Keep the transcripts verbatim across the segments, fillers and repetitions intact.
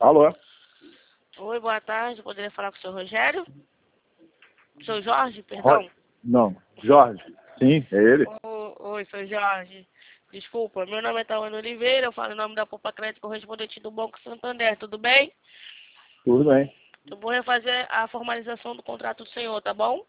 Alô? Oi, boa tarde. Poderia falar com o senhor Rogério? Seu Jorge, Ro... perdão. Não, Jorge. Sim, é ele. O- Oi, seu Jorge. Desculpa, meu nome é Tawana Oliveira, eu falo em nome da Poupa Crédito correspondente do Banco Santander, tudo bem? Tudo bem. Eu vou refazer a formalização do contrato do senhor, tá bom?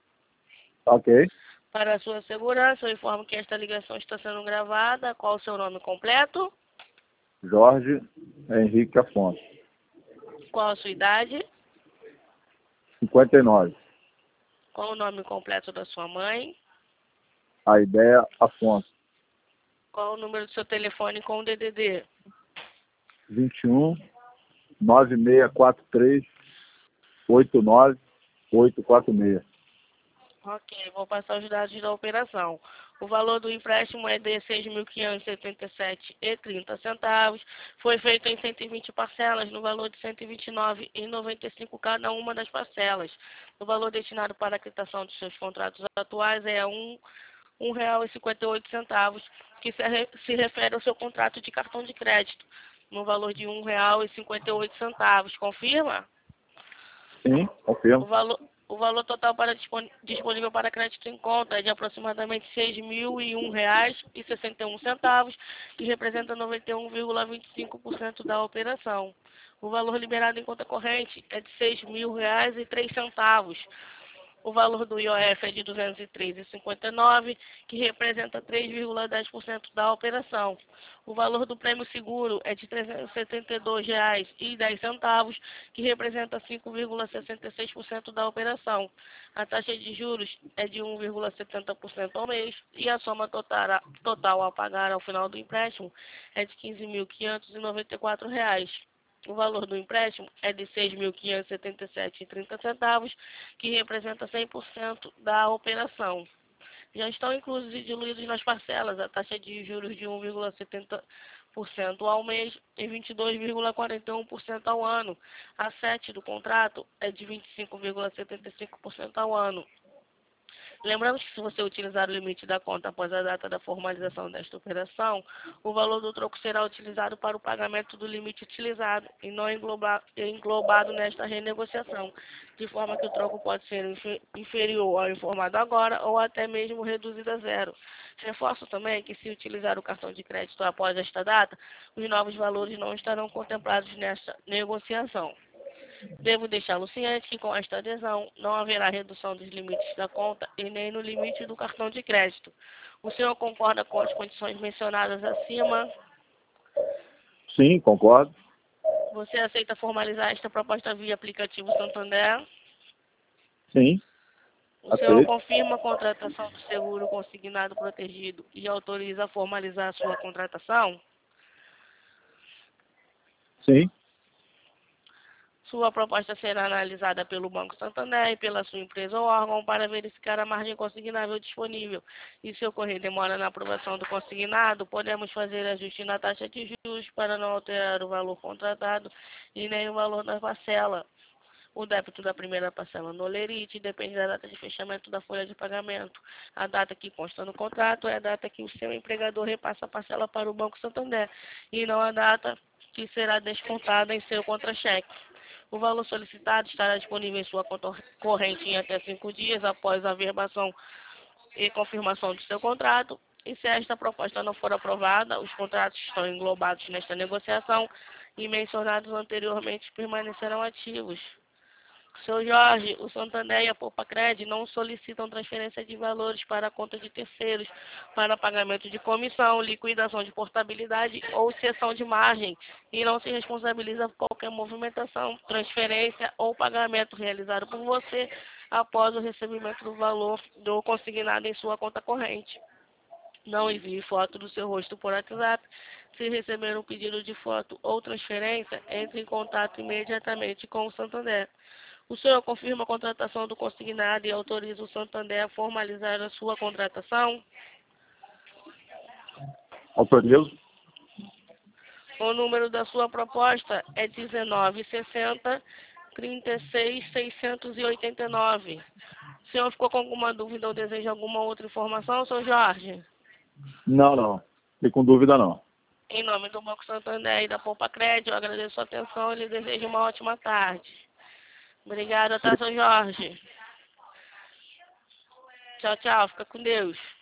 Ok. Para a sua segurança, eu informo que esta ligação está sendo gravada. Qual o seu nome completo? Jorge Henrique Afonso. Qual a sua idade? cinquenta e nove. Qual o nome completo da sua mãe? A ideia Afonso. Qual o número do seu telefone com o D D D? vinte e um, nove seis quatro três, oito nove oito quatro seis. Ok, vou passar os dados da operação. O valor do empréstimo é de seis mil quinhentos e setenta e sete reais e trinta centavos. Foi feito em cento e vinte parcelas, no valor de cento e vinte e nove reais e noventa e cinco centavos cada uma das parcelas. O valor destinado para a quitação dos seus contratos atuais é um, um real e cinquenta e oito centavos, que se, re- se refere ao seu contrato de cartão de crédito, no valor de um real e cinquenta e oito centavos. Confirma? Sim, O confirmo. valor, o valor total para dispon- disponível para crédito em conta é de aproximadamente seis mil e um reais e sessenta e um centavos, que representa noventa e um vírgula vinte e cinco por cento da operação. O valor liberado em conta corrente é de seis mil reais e três centavos. O valor do I O F é de duzentos e três vírgula cinquenta e nove, que representa três vírgula dez por cento da operação. O valor do prêmio seguro é de trezentos e setenta e dois reais e dez centavos, que representa cinco vírgula sessenta e seis por cento da operação. A taxa de juros é de um vírgula setenta por cento ao mês e a soma total, total a pagar ao final do empréstimo é de quinze mil quinhentos e noventa e quatro reais. O valor do empréstimo é de seis mil quinhentos e setenta e sete reais e trinta centavos, que representa cem por cento da operação. Já estão inclusos e diluídos nas parcelas a taxa de juros de um vírgula setenta por cento ao mês e vinte e dois vírgula quarenta e um por cento ao ano. A sete do contrato é de vinte e cinco vírgula setenta e cinco por cento ao ano. Lembramos que se você utilizar o limite da conta após a data da formalização desta operação, o valor do troco será utilizado para o pagamento do limite utilizado e não engloba- englobado nesta renegociação, de forma que o troco pode ser infe- inferior ao informado agora ou até mesmo reduzido a zero. Reforço também que se utilizar o cartão de crédito após esta data, os novos valores não estarão contemplados nesta negociação. Devo deixá-lo ciente que com esta adesão não haverá redução dos limites da conta e nem no limite do cartão de crédito. O senhor concorda com as condições mencionadas acima? Sim, concordo. Você aceita formalizar esta proposta via aplicativo Santander? Sim, O senhor aceito. confirma a contratação do seguro consignado protegido e autoriza a formalizar a sua contratação? Sim, Sua proposta será analisada pelo Banco Santander e pela sua empresa ou órgão para verificar a margem consignável disponível. E se ocorrer demora na aprovação do consignado, podemos fazer ajuste na taxa de juros para não alterar o valor contratado e nem o valor da parcela. O débito da primeira parcela no Olerite depende da data de fechamento da folha de pagamento. A data que consta no contrato é a data que o seu empregador repassa a parcela para o Banco Santander e não a data que será descontada em seu contra-cheque. O valor solicitado estará disponível em sua conta corrente em até cinco dias após a verbação e confirmação do seu contrato. E se esta proposta não for aprovada, os contratos estão englobados nesta negociação e mencionados anteriormente permanecerão ativos. Seu Jorge, o Santander e a Poupa Crédito não solicitam transferência de valores para a conta de terceiros para pagamento de comissão, liquidação de portabilidade ou cessão de margem e não se responsabiliza por qualquer movimentação, transferência ou pagamento realizado por você após o recebimento do valor do consignado em sua conta corrente. Não envie foto do seu rosto por WhatsApp. Se receber um pedido de foto ou transferência, entre em contato imediatamente com o Santander. O senhor confirma a contratação do consignado e autoriza o Santander a formalizar a sua contratação? autorizo. O número da sua proposta é dezenove sessenta, trinta e seis, seiscentos e oitenta e nove. O senhor ficou com alguma dúvida ou deseja alguma outra informação, senhor Jorge? Não, não. Fiquei com dúvida não. Em nome do Banco Santander e da Poupa Crédito, eu agradeço a sua atenção e lhe desejo uma ótima tarde. Obrigada, tá, seu Jorge? Tchau, tchau. Fica com Deus.